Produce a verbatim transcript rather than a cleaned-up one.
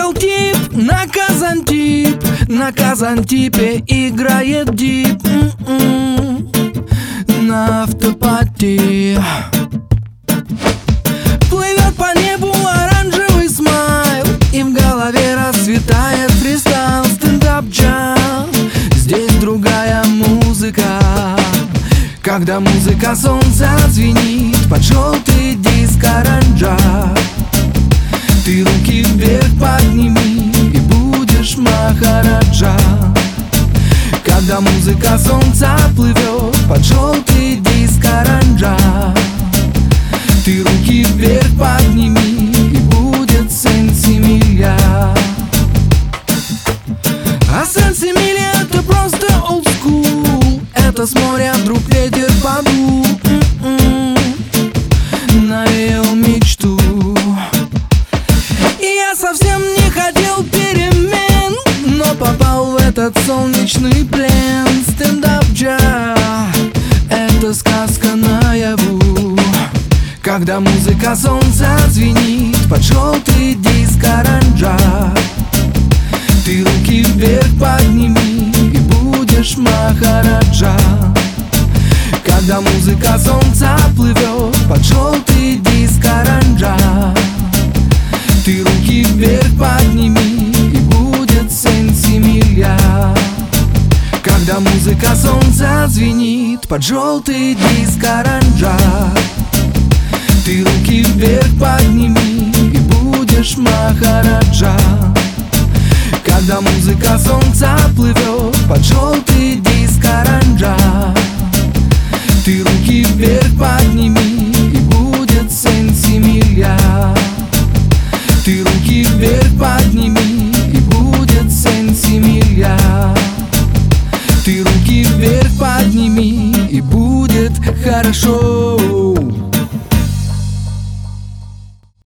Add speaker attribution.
Speaker 1: Приехал тип на Казантип, на Казантипе играет дип м-м, на автопати. Плывет по небу оранжевый смайл, и в голове расцветает фристайл, стендап-джаз. Здесь другая музыка, когда музыка солнца звенит под желтый диск оранжа. Ты руки вверх подними и будешь махараджа. Когда музыка солнца плывет под желтый диск оранжа. Ты руки вверх подними и будет сенсимилья. А сенсимилья это просто old school. Это с моря вдруг ветер подул, навеял мечту. И я совсем не хотел перемен, но попал в этот солнечный плен. Стендап-джаз — это сказка наяву. Когда музыка солнца звенит под желтый диск оранжа. Ты руки вверх подними и будешь махараджа. Когда музыка солнца плывет под желтый диск оранжа. Ты руки вверх подними и будет сенсимилья. Когда музыка солнца звенит под желтый диск оранжа. Ты руки вверх подними и будешь махараджа. Когда музыка солнца плывет под желтый диск оранжа. Ты руки вверх подними и будет сенсимилья. Ты руки вверх подними и будет сенсимилья. Ты руки вверх подними и будет хорошо.